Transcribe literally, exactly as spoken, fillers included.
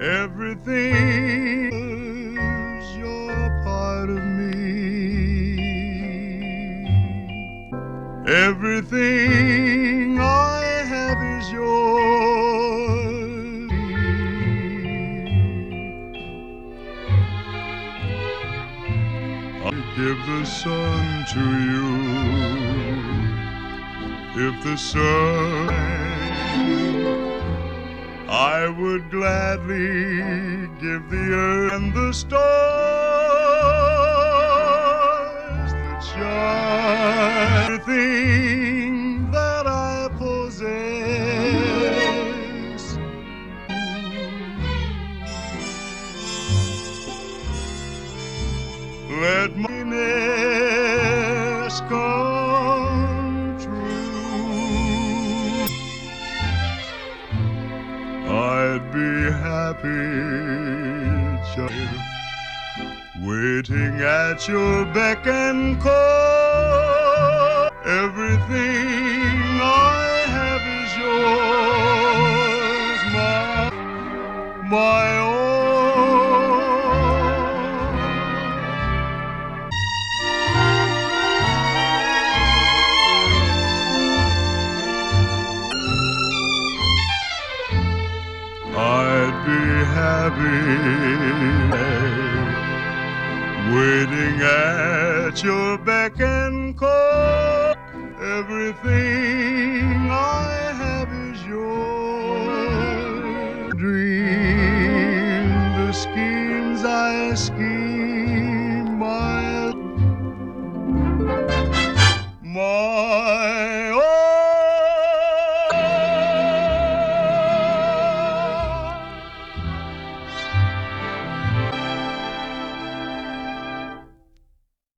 Everything is your part of me. Everything I have is yours. I give the sun to you. If the sun, I would gladly give the earth and the stars that shine. Everything that I possess. Let my happiness come true. I'd be happy just waiting at your beck and call. Everything I have is yours, my, my own. I'd be happy waiting at your beck and call. Everything I